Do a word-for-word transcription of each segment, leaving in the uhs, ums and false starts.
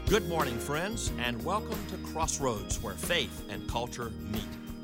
Good morning, friends, and welcome to Crossroads, where faith and culture meet.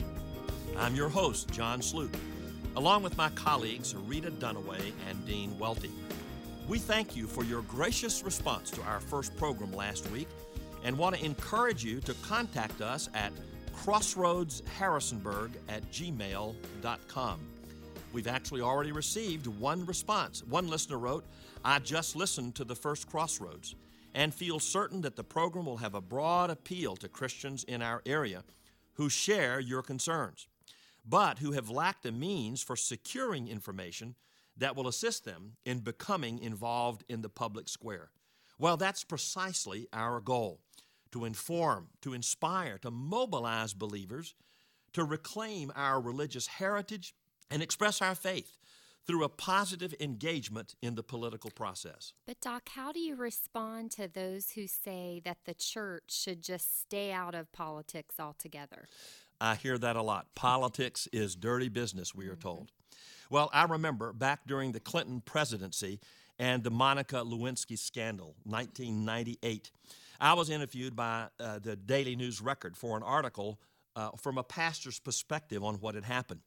I'm your host, John Sloot, along with my colleagues Rita Dunaway and Dean Welty. We thank you for your gracious response to our first program last week and want to encourage you to contact us at crossroadsharrisonburg at gmail dot com. We've actually already received one response. One listener wrote, "I just listened to the first Crossroads and feel certain that the program will have a broad appeal to Christians in our area who share your concerns, but who have lacked the means for securing information that will assist them in becoming involved in the public square." Well, that's precisely our goal, to inform, to inspire, to mobilize believers to reclaim our religious heritage and express our faith through a positive engagement in the political process. But Doc, how do you respond to those who say that the church should just stay out of politics altogether? I hear that a lot. Politics is dirty business, we are told. Well, I remember back during the Clinton presidency and the Monica Lewinsky scandal, nineteen ninety-eight, I was interviewed by uh, the Daily News Record for an article uh, from a pastor's perspective on what had happened.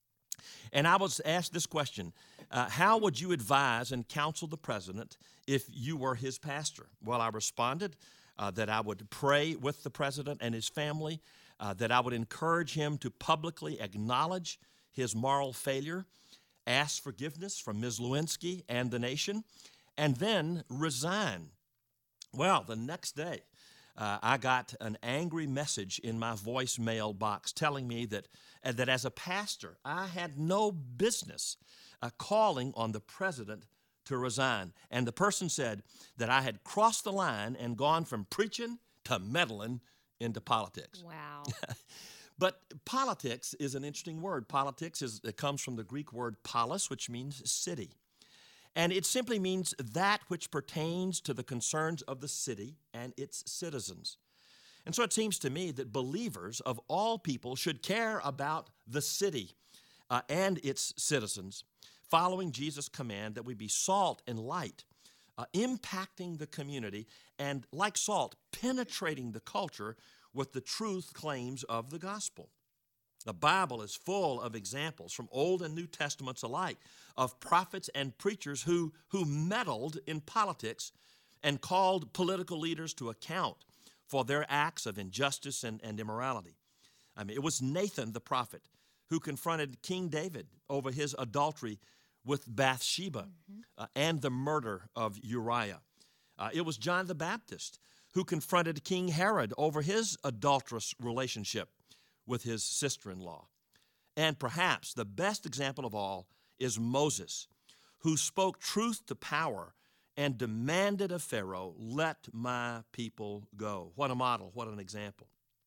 And I was asked this question, uh, how would you advise and counsel the president if you were his pastor? Well, I responded uh, that I would pray with the president and his family, uh, that I would encourage him to publicly acknowledge his moral failure, ask forgiveness from Miz Lewinsky and the nation, and then resign. Well, the next day, Uh, I got an angry message in my voicemail box telling me that, uh, that as a pastor, I had no business uh, calling on the president to resign. And the person said that I had crossed the line and gone from preaching to meddling into politics. Wow. But politics is an interesting word. Politics is, it comes from the Greek word polis, which means city. And it simply means that which pertains to the concerns of the city and its citizens. And so it seems to me that believers of all people should care about the city uh, and its citizens, following Jesus' command that we be salt and light, uh, impacting the community, and like salt, penetrating the culture with the truth claims of the gospel. The Bible is full of examples from Old and New Testaments alike of prophets and preachers who, who meddled in politics and called political leaders to account for their acts of injustice and, and immorality. I mean, it was Nathan the prophet who confronted King David over his adultery with Bathsheba mm-hmm. uh, and the murder of Uriah. Uh, it was John the Baptist who confronted King Herod over his adulterous relationship with his sister-in-law. And perhaps the best example of all is Moses, who spoke truth to power and demanded of Pharaoh, "Let my people go." What a model, what an example.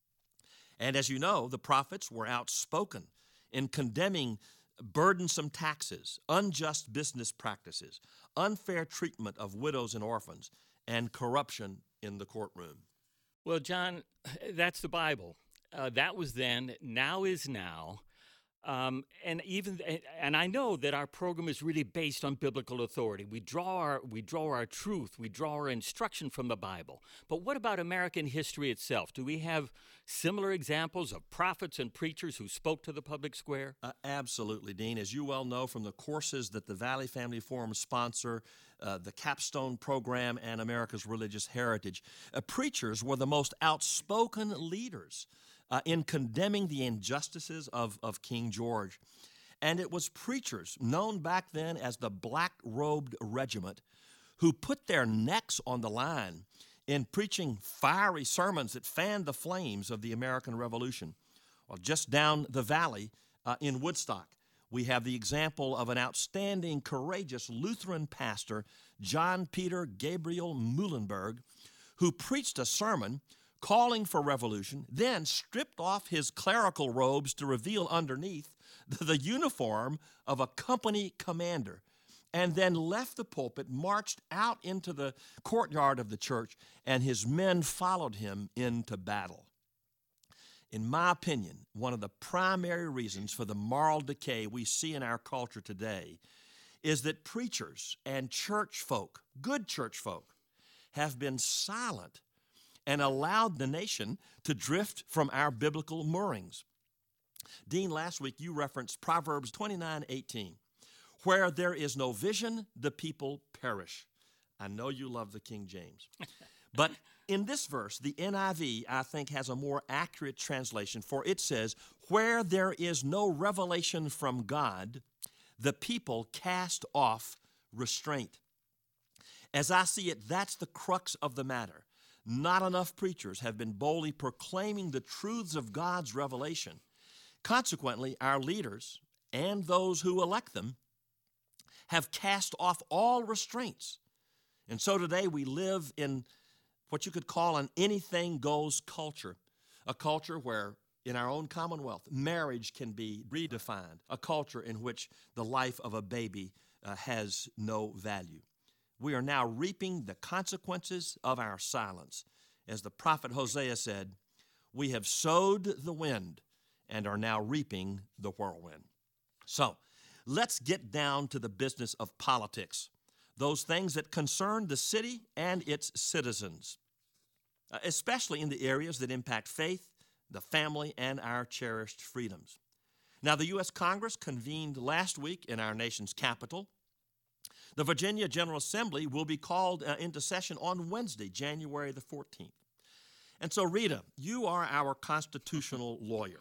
And as you know, the prophets were outspoken in condemning burdensome taxes, unjust business practices, unfair treatment of widows and orphans, and corruption in the courtroom. Well, John, that's the Bible. Uh, that was then, now is now. Um, and even and I know that our program is really based on biblical authority. We draw our we draw our truth, we draw our instruction from the Bible. But what about American history itself? Do we have similar examples of prophets and preachers who spoke to the public square? Uh, absolutely, Dean. As you well know from the courses that the Valley Family Forum sponsor, uh, the Capstone Program and America's Religious Heritage, uh, preachers were the most outspoken leaders Uh, in condemning the injustices of, of King George. And it was preachers, known back then as the Black-Robed Regiment, who put their necks on the line in preaching fiery sermons that fanned the flames of the American Revolution. Well, just down the valley uh, in Woodstock, we have the example of an outstanding, courageous Lutheran pastor, John Peter Gabriel Muhlenberg, who preached a sermon calling for revolution, then stripped off his clerical robes to reveal underneath the, the uniform of a company commander, and then left the pulpit, marched out into the courtyard of the church, and his men followed him into battle. In my opinion, one of the primary reasons for the moral decay we see in our culture today is that preachers and church folk, good church folk, have been silent and allowed the nation to drift from our biblical moorings. Dean, last week you referenced Proverbs twenty-nine eighteen. Where there is no vision, the people perish. I know you love the King James. But in this verse, the N I V, I think, has a more accurate translation, for it says, where there is no revelation from God, the people cast off restraint. As I see it, that's the crux of the matter. Not enough preachers have been boldly proclaiming the truths of God's revelation. Consequently, our leaders and those who elect them have cast off all restraints. And so today we live in what you could call an anything goes culture, a culture where in our own commonwealth, marriage can be redefined, a culture in which the life of a baby uh, has no value. We are now reaping the consequences of our silence. As the prophet Hosea said, we have sowed the wind and are now reaping the whirlwind. So, let's get down to the business of politics, those things that concern the city and its citizens, uh, especially in the areas that impact faith, the family, and our cherished freedoms. Now, the U S Congress convened last week in our nation's capital. The Virginia General Assembly will be called uh, into session on Wednesday, January the fourteenth. And so, Rita, you are our constitutional lawyer.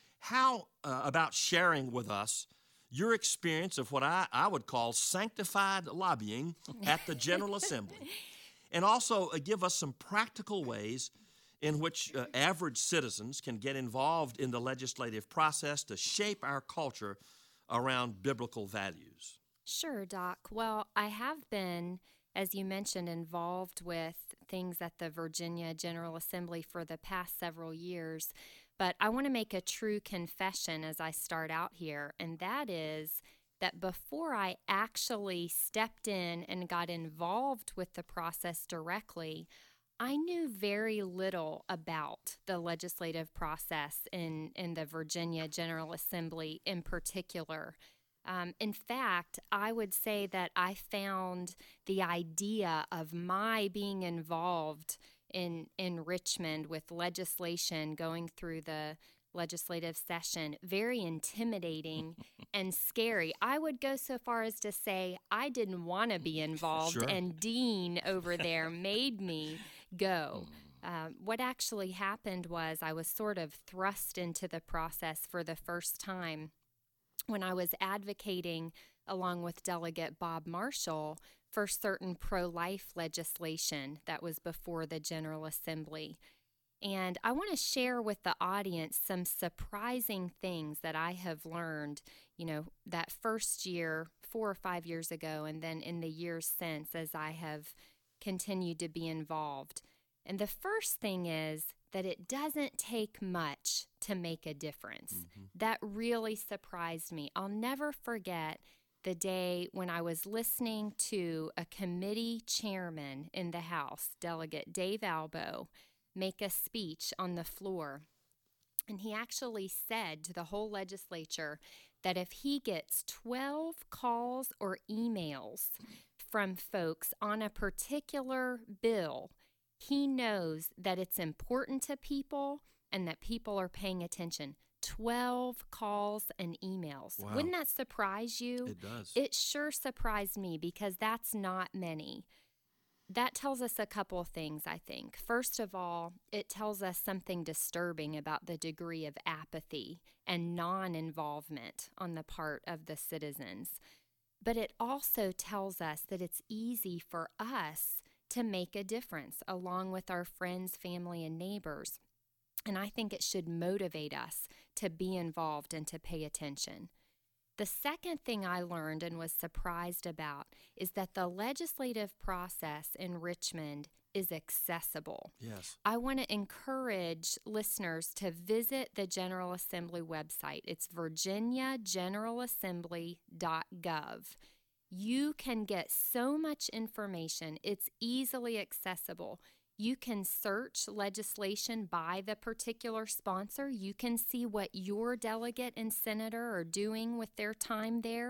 How uh, about sharing with us your experience of what I, I would call sanctified lobbying at the General Assembly, and also uh, give us some practical ways in which uh, average citizens can get involved in the legislative process to shape our culture around biblical values? Sure, Doc. Well, I have been, as you mentioned, involved with things at the Virginia General Assembly for the past several years. But I want to make a true confession as I start out here, and that is that before I actually stepped in and got involved with the process directly, I knew very little about the legislative process in, in the Virginia General Assembly in particular. Um, in fact, I would say that I found the idea of my being involved in in Richmond with legislation going through the legislative session very intimidating and scary. I would go so far as to say I didn't want to be involved, Sure. and Dean over there made me go. Um, what actually happened was I was sort of thrust into the process for the first time when I was advocating along with Delegate Bob Marshall for certain pro-life legislation that was before the General Assembly. And I want to share with the audience some surprising things that I have learned, you know, that first year, four or five years ago, and then in the years since as I have continued to be involved. And the first thing is that it doesn't take much to make a difference. Mm-hmm. That really surprised me. I'll never forget the day when I was listening to a committee chairman in the House, Delegate Dave Albo, make a speech on the floor. And he actually said to the whole legislature that if he gets twelve calls or emails from folks on a particular bill, he knows that it's important to people and that people are paying attention. twelve calls and emails. Wow. Wouldn't that surprise you? It does. It sure surprised me because that's not many. That tells us a couple of things, I think. First of all, it tells us something disturbing about the degree of apathy and non-involvement on the part of the citizens. But it also tells us that it's easy for us to make a difference along with our friends, family, and neighbors. And I think it should motivate us to be involved and to pay attention. The second thing I learned and was surprised about is that the legislative process in Richmond is accessible. Yes. I want to encourage listeners to visit the General Assembly website. It's virginia general assembly dot gov. You can get so much information. It's easily accessible. You can search legislation by the particular sponsor. You can see what your delegate and senator are doing with their time there.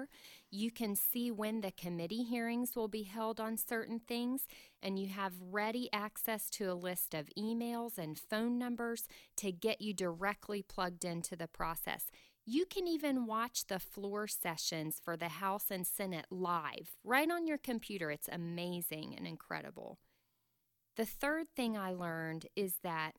You can see when the committee hearings will be held on certain things, and you have ready access to a list of emails and phone numbers to get you directly plugged into the process. You can even watch the floor sessions for the House and Senate live right on your computer. It's amazing and incredible. The third thing I learned is that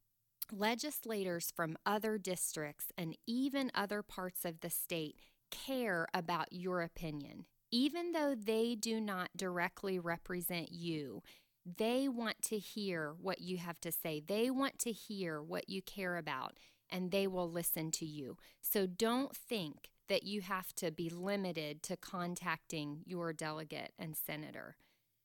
legislators from other districts and even other parts of the state care about your opinion. Even though they do not directly represent you, they want to hear what you have to say. They want to hear what you care about, and they will listen to you. So don't think that you have to be limited to contacting your delegate and senator.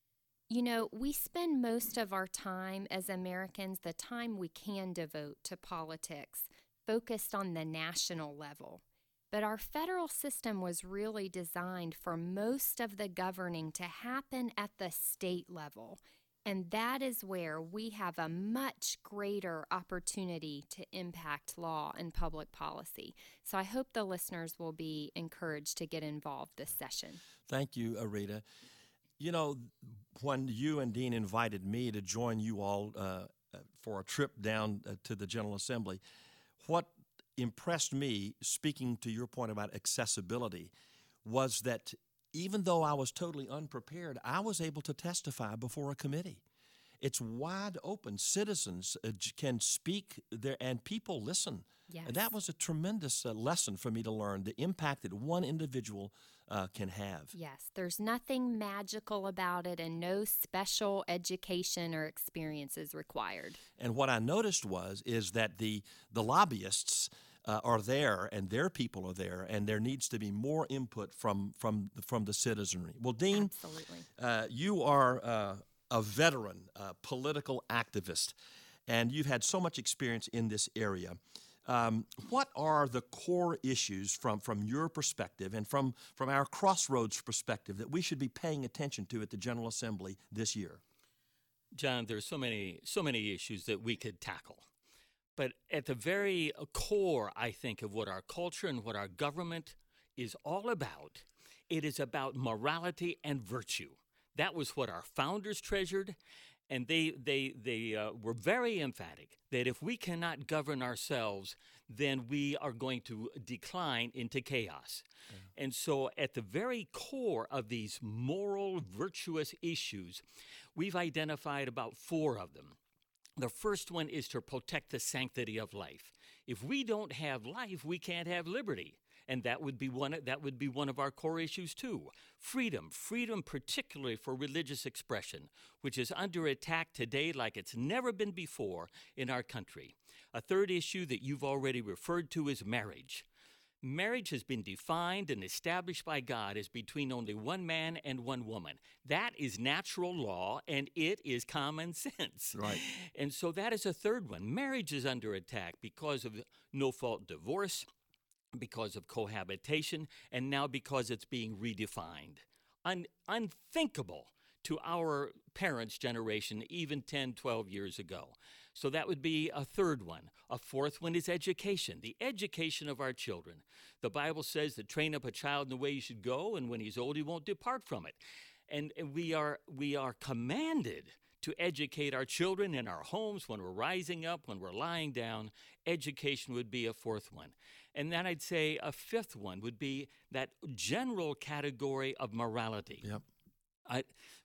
You know, we spend most of our time as Americans, the time we can devote to politics, focused on the national level. But our federal system was really designed for most of the governing to happen at the state level. And that is where we have a much greater opportunity to impact law and public policy. So I hope the listeners will be encouraged to get involved this session. Thank you, Rita. You know, when you and Dean invited me to join you all uh, for a trip down uh, to the General Assembly, what impressed me, speaking to your point about accessibility, was that even though I was totally unprepared, I was able to testify before a committee. It's wide open. Citizens uh, can speak there, and people listen. Yes. And that was a tremendous uh, lesson for me to learn, the impact that one individual uh, can have. Yes, there's nothing magical about it, and no special education or experiences required. And what I noticed was is that the the lobbyists uh, are there, and their people are there, and there needs to be more input from from from the citizenry. Well, Dean, Absolutely. Uh, you are uh, a veteran, uh, political activist, and you've had so much experience in this area. Um, what are the core issues from, from your perspective and from, from our Crossroads perspective that we should be paying attention to at the General Assembly this year? John, there's so many so many issues that we could tackle. But at the very core, I think, of what our culture and what our government is all about, it is about morality and virtue. That was what our founders treasured, and they they they uh, were very emphatic that if we cannot govern ourselves, then we are going to decline into chaos. Yeah. And so at the very core of these moral, virtuous issues, we've identified about four of them. The first one is to protect the sanctity of life. If we don't have life, we can't have liberty. And that would be one that would be one of our core issues too. Freedom, freedom particularly for religious expression, which is under attack today like it's never been before in our country. A third issue that you've already referred to is marriage. Marriage has been defined and established by God as between only one man and one woman. That is natural law, and it is common sense. Right. And so that is a third one. Marriage is under attack because of no-fault divorce, because of cohabitation, and now because it's being redefined. Un- unthinkable to our parents' generation even ten, twelve years ago. So that would be a third one. A fourth one is education, the education of our children. The Bible says to train up a child in the way he should go, and when he's old, he won't depart from it. And we are we are commanded to educate our children in our homes when we're rising up, when we're lying down. Education would be a fourth one. And then I'd say a fifth one would be that general category of morality. Yep. I,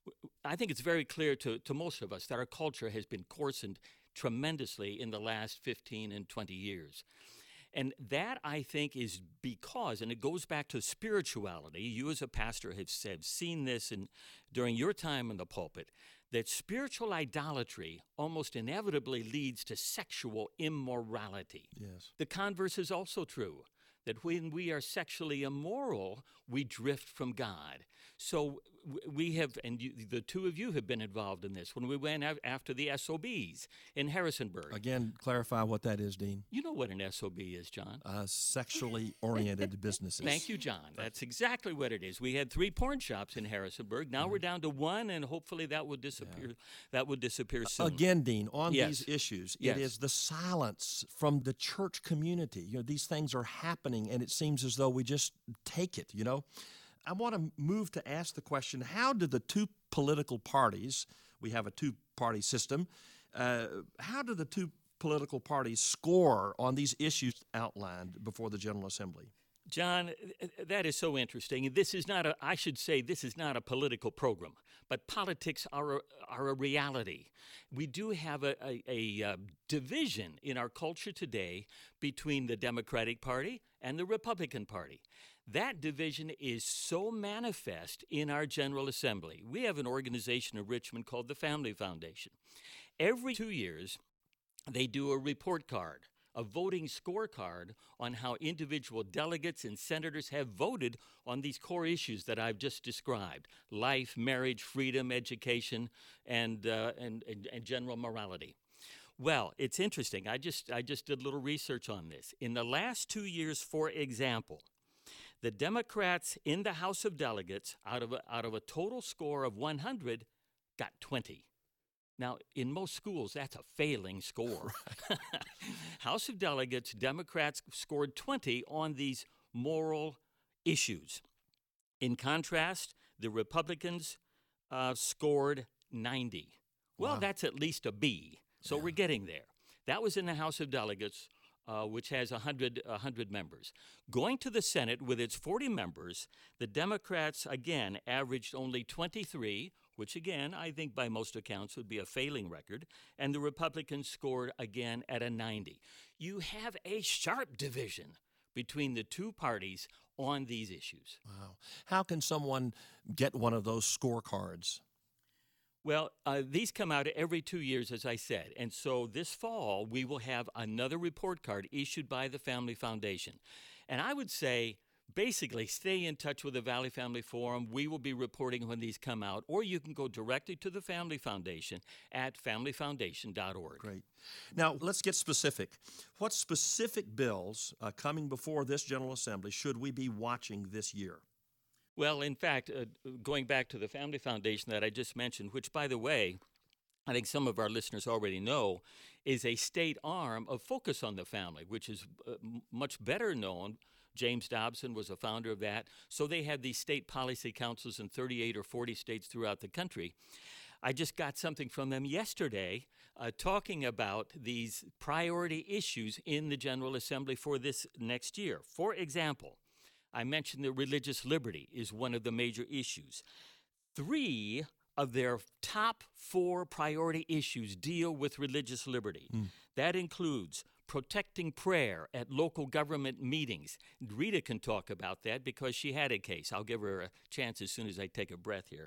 I think it's very clear to, to most of us that our culture has been coarsened tremendously in the last fifteen and twenty years. And that, I think, is because, and it goes back to spirituality, you as a pastor have, have seen this in, during your time in the pulpit, that spiritual idolatry almost inevitably leads to sexual immorality. Yes. The converse is also true, that when we are sexually immoral, we drift from God. So we have, and you, the two of you have been involved in this, when we went after the S O Bs in Harrisonburg. Again, clarify what that is, Dean. You know what an S O B is, John. Uh, sexually oriented businesses. Thank you, John. That's exactly what it is. We had three porn shops in Harrisonburg. Now mm-hmm. we're down to one, and hopefully that will disappear. Yeah. That will disappear soon. Again, Dean, on yes. these issues, yes. it is the silence from the church community. You know, these things are happening, and it seems as though we just take it. You know, I want to move to ask the question, how do the two political parties, we have a two-party system, uh, how do the two political parties score on these issues outlined before the General Assembly? John, that is so interesting. This is not a, I should say, this is not a political program, but politics are a, are a reality. We do have a, a, a uh, division in our culture today between the Democratic Party and the Republican Party. That division is so manifest in our General Assembly. We have an organization in Richmond called the Family Foundation. Every two years, they do a report card, a voting scorecard on how individual delegates and senators have voted on these core issues that I've just described: life, marriage, freedom, education, and, uh, and, and, and general morality. Well, it's interesting. I just, I just did a little research on this. In the last two years, for example, the Democrats in the House of Delegates, out of a, out of a total score of one hundred, got twenty. Now, in most schools, that's a failing score. Right. House of Delegates, Democrats scored twenty on these moral issues. In contrast, the Republicans uh, scored ninety. Well, Wow. that's at least a B, so Yeah. we're getting there. That was in the House of Delegates, uh, which has one hundred, one hundred members. Going to the Senate with its forty members, the Democrats, again, averaged only twenty-three, which again, I think by most accounts would be a failing record, and the Republicans scored again at a ninety. You have a sharp division between the two parties on these issues. Wow. How can someone get one of those scorecards? Well, uh, these come out every two years, as I said, and so this fall we will have another report card issued by the Family Foundation. And I would say, basically, stay in touch with the Valley Family Forum. We will be reporting when these come out, or you can go directly to the Family Foundation at family foundation dot org. Great. Now, let's get specific. What specific bills uh, coming before this General Assembly should we be watching this year? Well, in fact, uh, going back to the Family Foundation that I just mentioned, which, by the way, I think some of our listeners already know, is a state arm of Focus on the Family, which is uh, m- much better known. James Dobson was a founder of that. So they have these state policy councils in thirty-eight or forty states throughout the country. I just got something from them yesterday uh, talking about these priority issues in the General Assembly for this next year. For example, I mentioned that religious liberty is one of the major issues. Three of their top four priority issues deal with religious liberty. Mm. That includes protecting prayer at local government meetings. Rita can talk about that because she had a case. I'll give her a chance as soon as I take a breath here.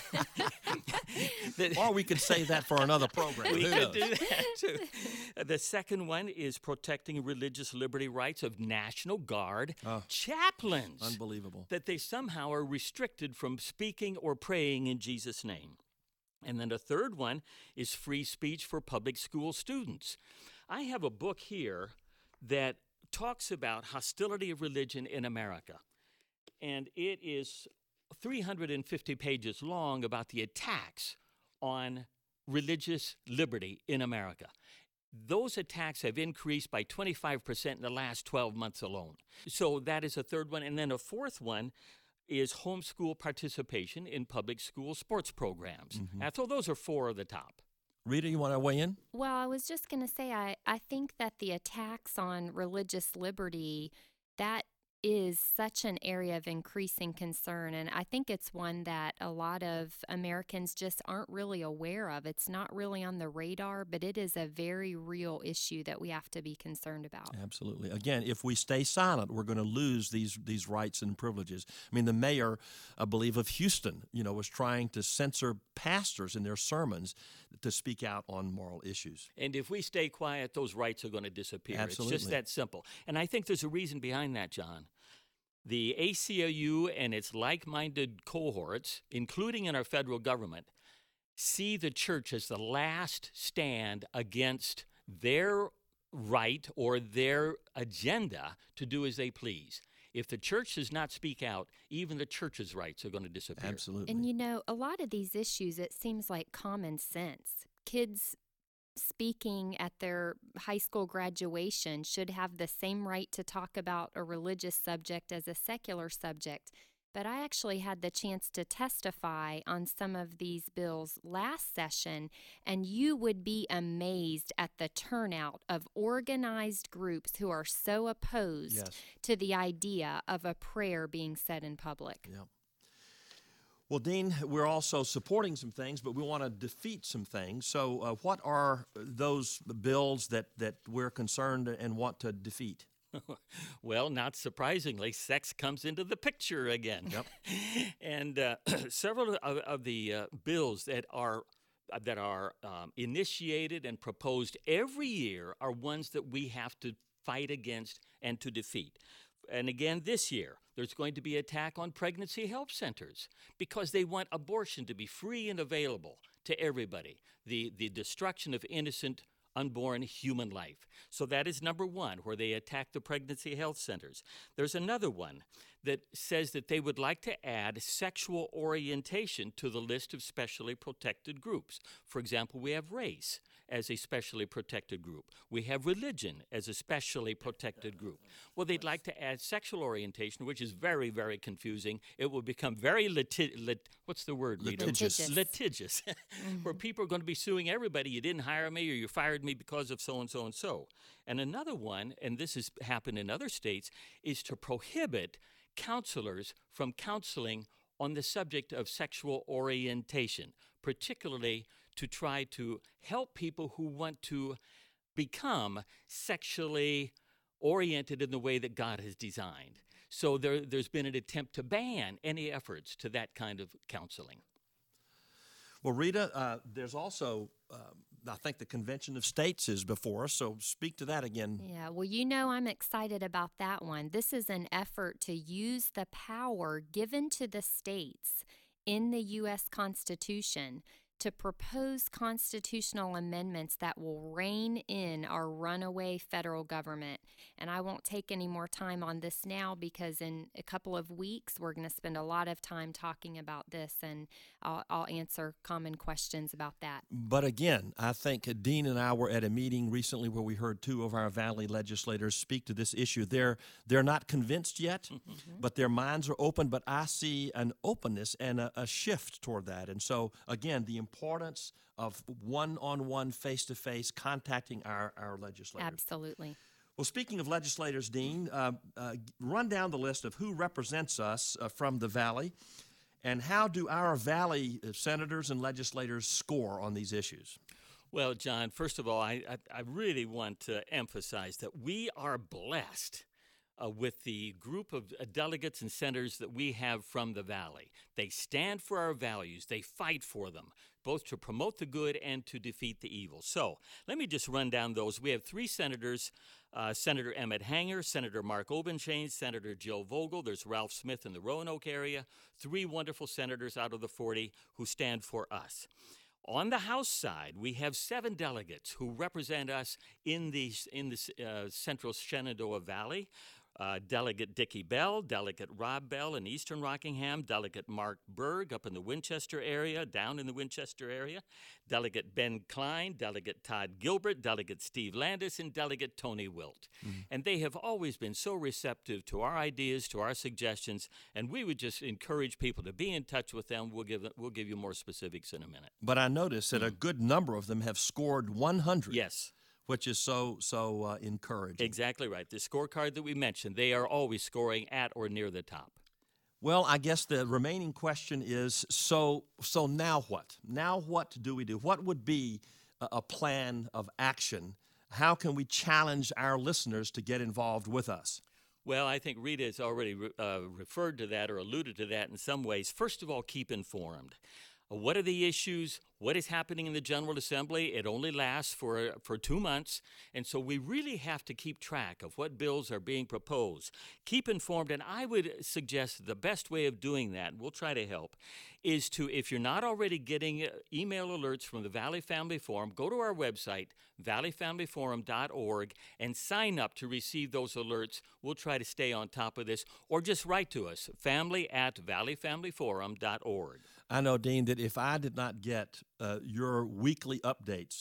Or we could save that for another program. We Who could knows? do that too. Uh, The second one is protecting religious liberty rights of National Guard Oh. chaplains. Unbelievable. That they somehow are restricted from speaking or praying in Jesus' name. And then the third one is free speech for public school students. I have a book here that talks about hostility of religion in America. And it is three hundred fifty pages long about the attacks on religious liberty in America. Those attacks have increased by twenty-five percent in the last twelve months alone. So that is a third one. And then a fourth one is homeschool participation in public school sports programs. Mm-hmm. And so those are four of the top. Rita, you want to weigh in? Well, I was just going to say, I, I think that the attacks on religious liberty, that is such an area of increasing concern. And I think it's one that a lot of Americans just aren't really aware of. It's not really on the radar, but it is a very real issue that we have to be concerned about. Absolutely. Again, if we stay silent, we're going to lose these these rights and privileges. I mean, the mayor, I believe, of Houston, you know, was trying to censor pastors in their sermons to speak out on moral issues. And if we stay quiet, those rights are going to disappear. Absolutely. It's just that simple. And I think there's a reason behind that, John. The A C L U and its like-minded cohorts, including in our federal government, see the church as the last stand against their right or their agenda to do as they please. If the church does not speak out, even the church's rights are going to disappear. Absolutely. And you know, a lot of these issues, it seems like common sense. Kids speaking at their high school graduation should have the same right to talk about a religious subject as a secular subject. But I actually had the chance to testify on some of these bills last session, and you would be amazed at the turnout of organized groups who are so opposed Yes. to the idea of a prayer being said in public. Yeah. Well, Dean, we're also supporting some things, but we want to defeat some things. So uh, what are those bills that, that we're concerned and want to defeat? Well, not surprisingly, sex comes into the picture again. Yep. and uh, several of, of the uh, bills that are that are um, initiated and proposed every year are ones that we have to fight against and to defeat. And again, this year, there's going to be an attack on pregnancy health centers because they want abortion to be free and available to everybody, the, the destruction of innocent unborn human life. So that is number one, where they attack the pregnancy health centers. There's another one that says that they would like to add sexual orientation to the list of specially protected groups. For example, we have race as a specially protected group. We have religion as a specially protected group. Well, they'd like to add sexual orientation, which is very, very confusing. It will become very liti- lit- what's the word, Rita? Litigious. Litigious. Where people are going to be suing everybody. You didn't hire me, or you fired me because of so-and-so and so. And another one, and this has happened in other states, is to prohibit counselors from counseling on the subject of sexual orientation, particularly to try to help people who want to become sexually oriented in the way that God has designed. So there, there's been an attempt to ban any efforts to that kind of counseling. Well, Rita, uh, there's also, uh, I think the Convention of States is before us, so speak to that again. Yeah, well, you know I'm excited about that one. This is an effort to use the power given to the states in the U S Constitution to propose constitutional amendments that will rein in our runaway federal government. And I won't take any more time on this now because in a couple of weeks we're going to spend a lot of time talking about this, and I'll, I'll answer common questions about that. But again, I think Dean and I were at a meeting recently where we heard two of our Valley legislators speak to this issue. They're, they're not convinced yet, mm-hmm. but their minds are open, but I see an openness and a, a shift toward that. And so, again, the importance of one-on-one, face-to-face contacting our, our legislators. Absolutely. Well, speaking of legislators, Dean, uh, uh, run down the list of who represents us uh, from the Valley, and how do our Valley senators and legislators score on these issues? Well, John, first of all, I, I, I really want to emphasize that we are blessed Uh, with the group of uh, delegates and senators that we have from the Valley. They stand for our values. They fight for them, both to promote the good and to defeat the evil. So let me just run down those. We have three senators, uh, Senator Emmett Hanger, Senator Mark Obenshain, Senator Jill Vogel. There's Ralph Smith in the Roanoke area. Three wonderful senators out of the forty who stand for us. On the House side, we have seven delegates who represent us in the, in the uh, central Shenandoah Valley. Uh, Delegate Dickie Bell, Delegate Rob Bell in Eastern Rockingham, Delegate Mark Berg up in the Winchester area, down in the Winchester area, Delegate Ben Klein, Delegate Todd Gilbert, Delegate Steve Landis, and Delegate Tony Wilt. Mm-hmm. And they have always been so receptive to our ideas, to our suggestions, and we would just encourage people to be in touch with them. We'll give, we'll give you more specifics in a minute. But I noticed that mm-hmm. a good number of them have scored one hundred. Yes. Which is so, so uh, encouraging. Exactly right. The scorecard that we mentioned, they are always scoring at or near the top. Well, I guess the remaining question is, so so now what? Now what do we do? What would be a, a plan of action? How can we challenge our listeners to get involved with us? Well, I think Rita has already re- uh, referred to that or alluded to that in some ways. First of all, keep informed. What are the issues? What is happening in the General Assembly? It only lasts for for two months, and so we really have to keep track of what bills are being proposed. Keep informed, and I would suggest the best way of doing that, we'll try to help, is to, if you're not already getting email alerts from the Valley Family Forum, go to our website, valley family forum dot org, and sign up to receive those alerts. We'll try to stay on top of this, or just write to us, family at valley family forum dot org. I know, Dean, that if I did not get uh, your weekly updates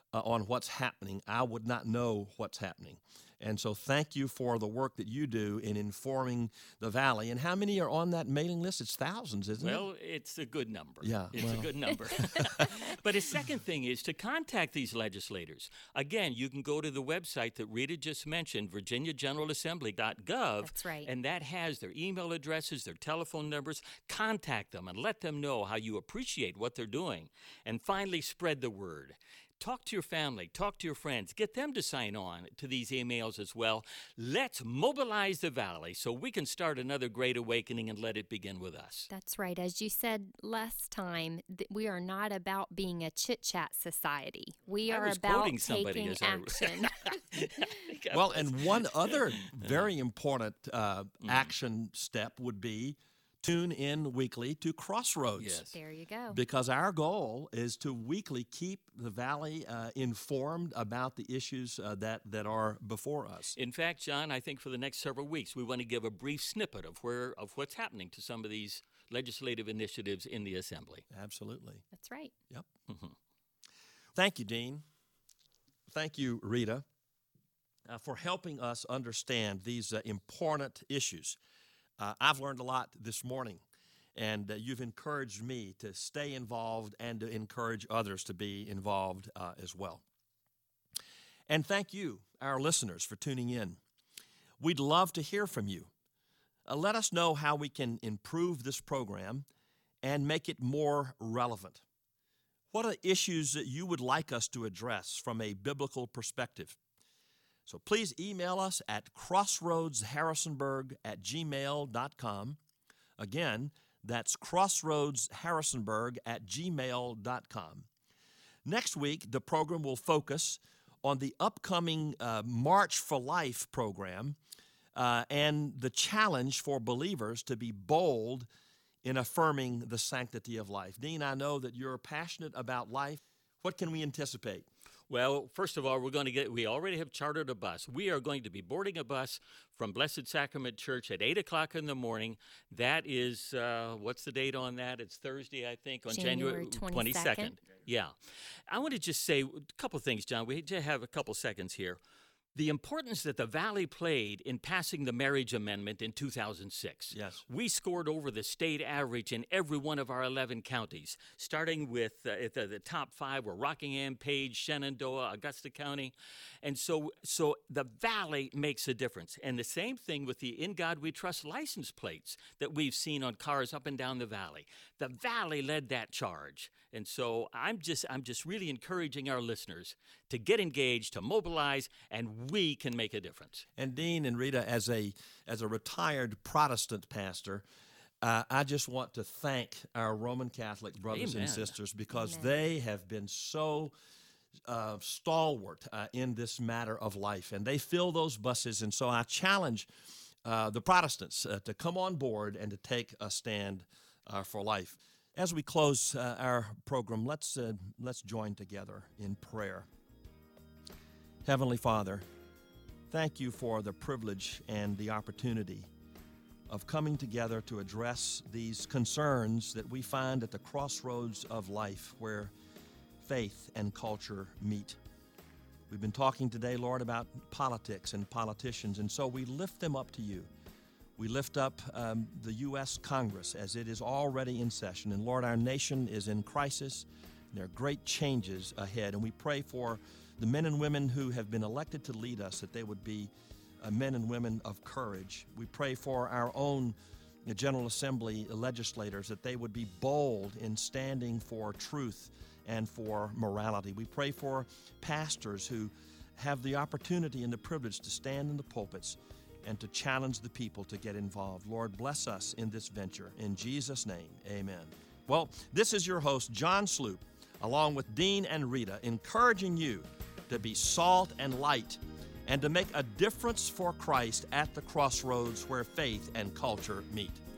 uh, on what's happening, I would not know what's happening. And so thank you for the work that you do in informing the Valley. And how many are on that mailing list? It's thousands, isn't it? Well, it's a good number. Yeah, It's well. a good number. But his second thing is to contact these legislators. Again, you can go to the website that Rita just mentioned, virginia general assembly dot gov. That's right. And that has their email addresses, their telephone numbers. Contact them and let them know how you appreciate what they're doing. And finally, spread the word. Talk to your family, talk to your friends, get them to sign on to these emails as well. Let's mobilize the Valley so we can start another great awakening and let it begin with us. That's right. As you said last time, th- we are not about being a chit-chat society. We I are was about quoting somebody taking as I- action. Well, and one other very important uh, action step would be tune in weekly to Crossroads. Yes. There you go. Because our goal is to weekly keep the Valley uh, informed about the issues uh, that, that are before us. In fact, John, I think for the next several weeks, we want to give a brief snippet of where of what's happening to some of these legislative initiatives in the Assembly. Absolutely. That's right. Yep. Thank you, Dean. Thank you, Rita, uh, for helping us understand these uh, important issues. Uh, I've learned a lot this morning, and uh, you've encouraged me to stay involved and to encourage others to be involved uh, as well. And thank you, our listeners, for tuning in. We'd love to hear from you. Uh, let us know how we can improve this program and make it more relevant. What are issues that you would like us to address from a biblical perspective? So please email us at crossroadsharrisonburg at gmail dot com. Again, that's crossroadsharrisonburg at gmail dot com. Next week, the program will focus on the upcoming uh, March for Life program uh, and the challenge for believers to be bold in affirming the sanctity of life. Dean, I know that you're passionate about life. What can we anticipate? Well, first of all, we're going to get, we already have chartered a bus. We are going to be boarding a bus from Blessed Sacrament Church at eight o'clock in the morning. That is, uh, what's the date on that? It's Thursday, I think, on January January twenty-second. Yeah. I want to just say a couple things, John. We just have a couple seconds here. The importance that the Valley played in passing the marriage amendment in two thousand six. Yes. We scored over the state average in every one of our eleven counties, starting with uh, at the, the top five were Rockingham, Page, Shenandoah, Augusta County. And so so the Valley makes a difference. And the same thing with the In God We Trust license plates that we've seen on cars up and down the Valley. The Valley led that charge. And so I'm just I'm just really encouraging our listeners to get engaged, to mobilize, and we can make a difference. And Dean and Rita, as a as a retired Protestant pastor, uh, I just want to thank our Roman Catholic brothers Amen. and sisters because Amen. they have been so uh, stalwart uh, in this matter of life, and they fill those buses. And so I challenge uh, the Protestants uh, to come on board and to take a stand uh, for life. As we close uh, our program, let's uh, let's join together in prayer. Heavenly Father, thank you for the privilege and the opportunity of coming together to address these concerns that we find at the crossroads of life where faith and culture meet. We've been talking today, Lord, about politics and politicians, and so we lift them up to you. We lift up um, the U S Congress as it is already in session. And Lord, our nation is in crisis. And there are great changes ahead. And we pray for the men and women who have been elected to lead us, that they would be uh, men and women of courage. We pray for our own uh, General Assembly legislators, that they would be bold in standing for truth and for morality. We pray for pastors who have the opportunity and the privilege to stand in the pulpits and to challenge the people to get involved. Lord, bless us in this venture. In Jesus' name, amen. Well, this is your host, John Sloop, along with Dean and Rita, encouraging you to be salt and light and to make a difference for Christ at the crossroads where faith and culture meet.